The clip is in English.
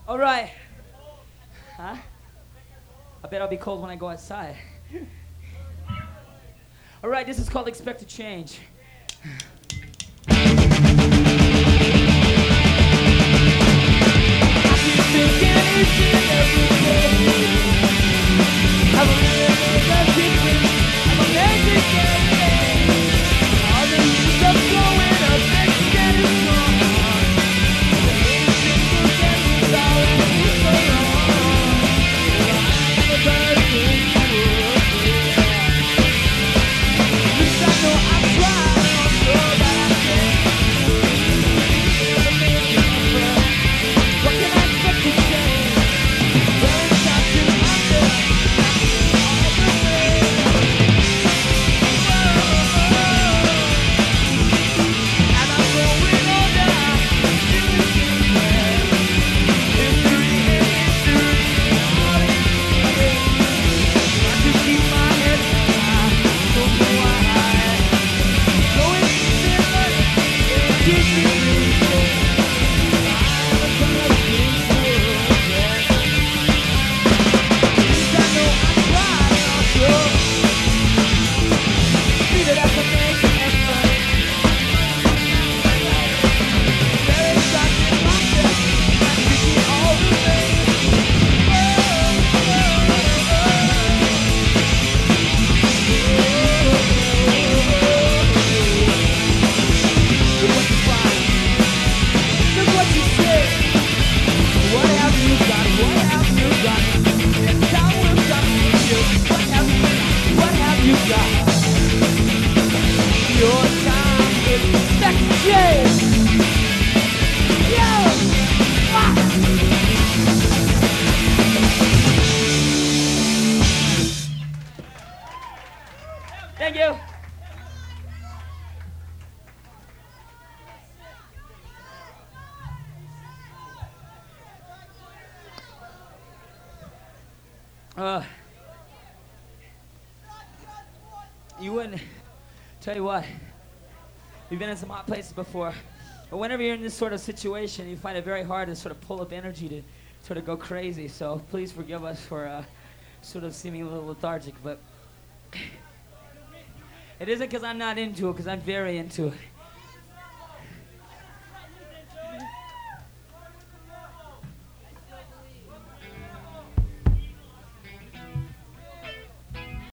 All right. Huh? I bet I'll be cold when I go outside. All right, this is called Expect to Change. Thank you. You wouldn't, tell you what, you've been in some hot places before, but whenever you're in this sort of situation, you find it very hard to sort of pull up energy to sort of go crazy, so please forgive us for sort of seeming a little lethargic, but it isn't because I'm not into it, because I'm very into it.